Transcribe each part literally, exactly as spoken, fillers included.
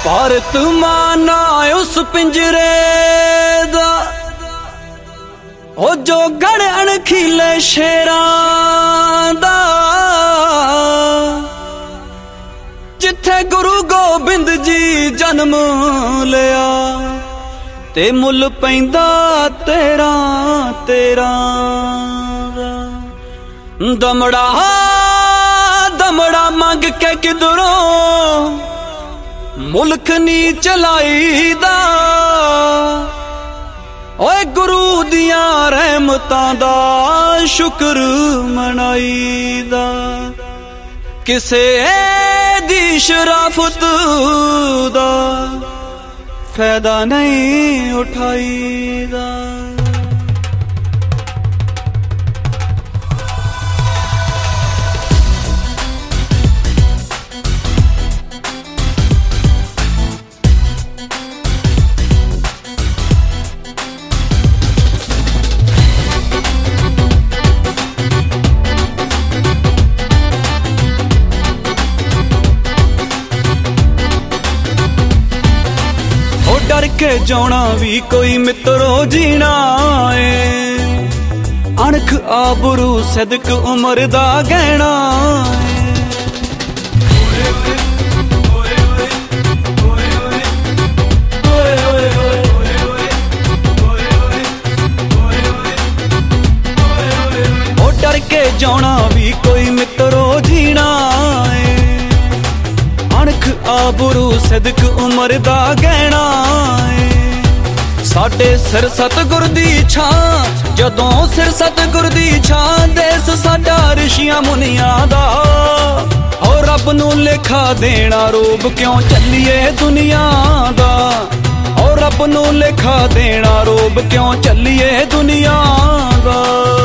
भारत माना उस पिंजरे दा ओ जो गण अणखीले शेरां दा, जिथे गुरु गोबिंद जी जन्म लिया ते मुल पैंदा तेरा तेरा। दमड़ा दमड़ा मंग के किधरों मुल्क नी चलाईदा, ओए गुरु दिया रहमतां दा शुक्र मनाईदा। किसे दी शराफत दा फायदा नहीं उठाईदा। डर के जाना भी कोई मित्रो जीना है, अणख आबरू सदक उमर दा गहना है। ओ डर के जाना भी कोई मित्रो जीना है, अणख आबरू सदक उमर दा गहना है। साडे सिर सतगुर दी छां जदों सिर सतगुर दी छां, देस साडा ऋषियां मुनियां दा। और रब नूं लेखा देना रूप क्यों चलिए दुनिया दा, और रब नूं लेखा देना रूप क्यों चलिए दुनिया दा।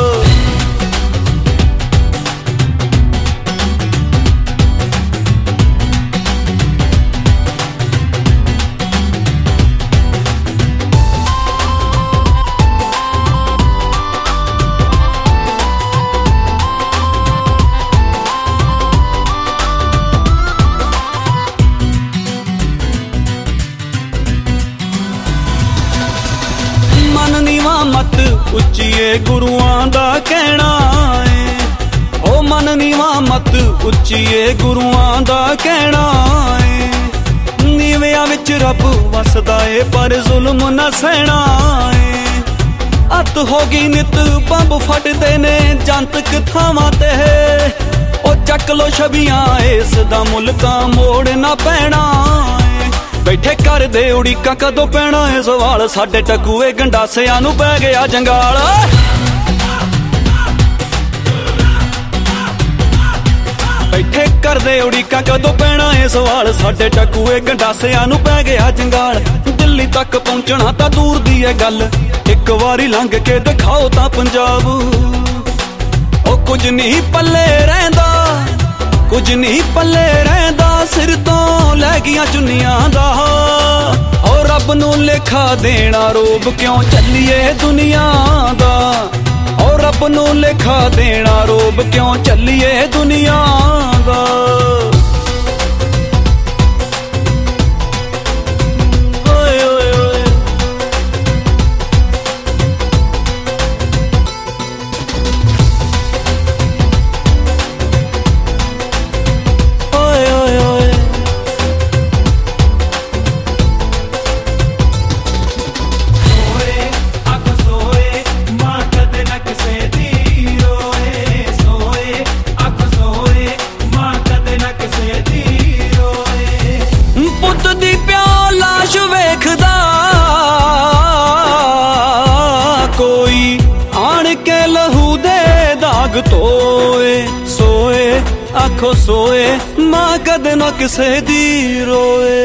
मत उच्चीए गुरुआं दा कहना है, ओ मन नीवा मत उच्चीए गुरुआं दा कहना है। नीवियां विच रब वसदा है पर जुल्म न सहना है। अत होगी नित बंब फटदे ने जंतक थावां ते, ओ चक लो छबियां इस दा मुल तां मोड़ ना पैना है। बैठे कर दे उड़ीका कदों पैना है सवाल, साडे टकूए गंडासियां नूं पै गया जंगाल। बैठे कर दे उड़ीका कदों पैना है सवाल, साडे टकूए गंडासियां नूं पै गया जंगाल। दिल्ली तक पहुंचना तां दूर दी है गल, एक वारी लंघ के दिखाओ तां पंजाब। ओ कुछ नहीं पल्ले रहिंदा, कुछ नहीं पल्ले रहिंदा, सिर तो लै गईयां चुन्नियां दा। और रब नूं लेखा देना रूप क्यों चलिए दुनिया दा, और रब नूं लेखा देना रूप क्यों चलिए दुनिया दा। कोई आन के लहू दे दाग तोए, सोए आखो सोए मां कदे ना किसे दी रोए।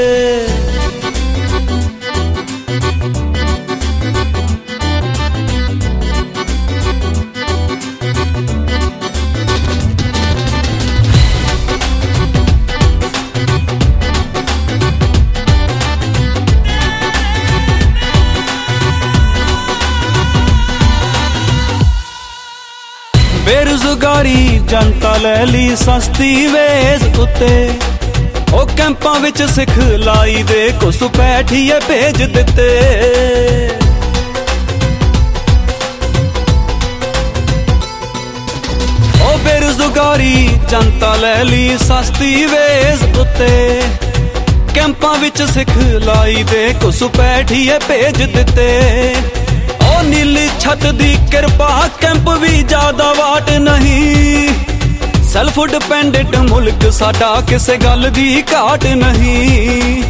बेरोजगारी जनता ले ली सस्ती वेज उत्ते, ਉਹ ਕੈਂਪਾਂ ਵਿੱਚ ਸਿਖਲਾਈ ਦੇ ਘੁਸਪੈਠੀਏ ਭੇਜ ਦਿੱਤੇ। ਉਹ ਬੇਰੁਜ਼ਗਾਰੀ ਜਨਤਾ ਲੈ ਲਈ ਸਸਤੀ ਵੇਜ਼ ਉੱਤੇ। ਕੈਂਪਾਂ ਵਿੱਚ ਸਿਖਲਾਈ ਦੇ ਘੁਸਪੈਠੀਏ ਭੇਜ ਦਿੱਤੇ। ਉਹ ਨੀਲੀ ਛੱਤ ਦੀ ਕਿਰਪਾ ਕੈਂਪ ਵੀ ਜ਼ਿਆਦਾ ਵਾਟ ਨਹੀਂ। ਸੈਲਫ ਡਿਪੈਂਡੈਂਟ ਮੁਲਕ ਸਾਡਾ ਕਿਸੇ ਗੱਲ ਦੀ ਘਾਟ ਨਹੀਂ।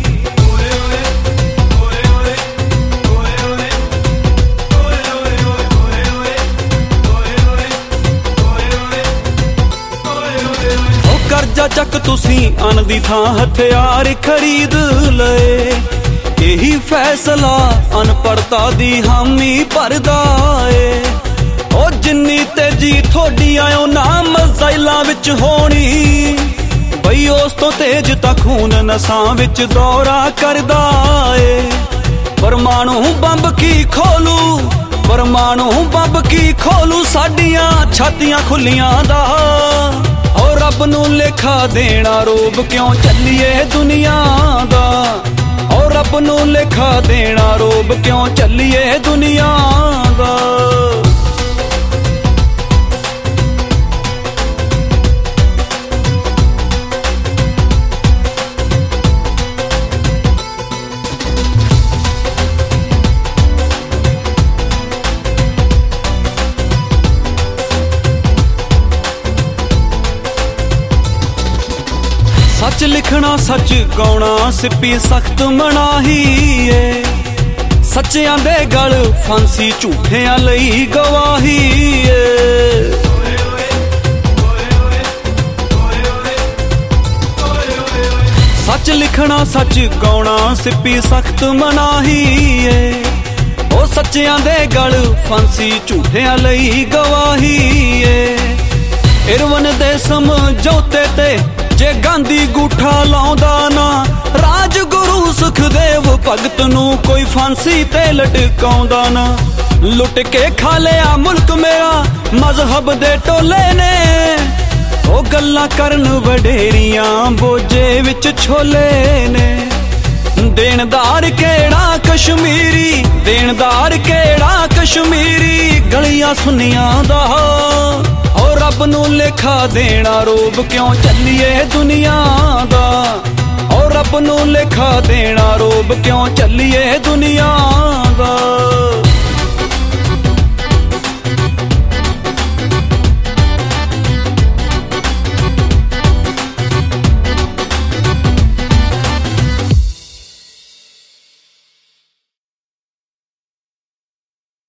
ਉਹ ਕਰਜ਼ਾ ਚੱਕ ਤੁਸੀਂ ਅੰਨ ਦੀ ਥਾਂ ਹਥਿਆਰ ਖਰੀਦ ਲਏ। ਇਹੀ ਫੈਸਲਾ ਅਨਪੜ੍ਹਤਾ ਦੀ ਹਾਮੀ ਭਰਦਾ ਏ। ਉਹ ਜਿੰਨੀ ਤੇਜ਼ੀ ਥੋਡੀ ਆਇਓ ਨਾ ਮਜ਼ਾਈਲਾਂ ਵਿੱਚ ਹੋਣੀ, ਬਈ ਉਸ ਤੋਂ ਤੇਜ਼ ਤਾਂ ਖੂਨ ਨਸਾਂ ਵਿੱਚ ਦੌਰਾ ਕਰਦਾ ਏ। ਪਰਮਾਣੂ ਬੰਬ ਕੀ ਖੋਲੂ, ਪਰਮਾਣੂ ਬੰਬ ਕੀ ਖੋਲੂ ਸਾਡੀਆਂ ਛਾਤੀਆਂ ਖੁੱਲੀਆਂ ਦਾ। ਉਹ ਰੱਬ ਨੂੰ ਲੇਖਾ ਦੇਣਾ ਰੋਬ ਕਿਉਂ ਚੱਲੀਏ ਦੁਨੀਆ ਦਾ। ਉਹ ਰੱਬ ਨੂੰ ਲੇਖਾ ਦੇਣਾ ਰੋਬ ਕਿਉਂ ਚੱਲੀਏ ਦੁਨੀਆ ਦਾ। ਸੱਚ ਲਿਖਣਾ ਸੱਚ ਗਾਉਣਾ ਸਿੱਪੀ ਸਖਤ ਮਨਾਹੀ ਏ। ਸੱਚਿਆਂ ਦੇ ਗਲ ਫਾਂਸੀ ਝੂਠਿਆਂ ਲਈ ਗਵਾਹੀ ਏ। ਸੱਚ ਲਿਖਣਾ ਸੱਚ ਗਾਉਣਾ ਸਿੱਪੀ ਸਖਤ ਮਨਾਹੀ ਏ। ਉਹ ਸੱਚਿਆਂ ਦੇ ਗਲ ਫਾਂਸੀ ਝੂਠਿਆਂ ਲਈ ਗਵਾਹੀ ਏ। ਇਰਵਨ ਦੇ ਸਮਝੌਤੇ ਤੇ ਜੇ ਗਾਂਧੀ ਗੂਠਾ ਲਾਉਂਦਾ ਨਾ, ਰਾਜਗੁਰੂ ਸੁਖਦੇਵ ਭਗਤ ਨੂੰ ਕੋਈ ਫਾਂਸੀ ਤੇ ਲਟਕਾਉਂਦਾ ਨਾ। ਲੁੱਟ ਕੇ ਖਾ ਲਿਆ ਮੁਲਕ ਮੇਰਾ ਮਜ਼ਹਬ ਦੇ ਟੋਲੇ ਨੇ। ਉਹ ਗੱਲਾਂ ਕਰਨ ਵਡੇਰੀਆਂ ਬੋਝੇ ਵਿੱਚ ਛੋਲੇ ਨੇ। ਦੇਣਦਾਰ ਕਿਹੜਾ ਕਸ਼ਮੀਰੀ, ਦੇਣਦਾਰ ਕਿਹੜਾ ਕਸ਼ਮੀਰੀ ਗਲੀਆਂ ਸੁੰਨੀਆਂ ਦਾ। ਉਹ ਰੱਬ ਨੂੰ ਲੇਖਾ ਦੇਣਾ ਰੋਬ ਕਿਉਂ ਚੱਲੀਏ ਦੁਨੀਆ ਦਾ। ਉਹ ਰੱਬ ਨੂੰ ਲੇਖਾ ਦੇਣਾ ਰੋਬ ਕਿਉਂ ਚੱਲੀਏ ਦੁਨੀਆ ਦਾ।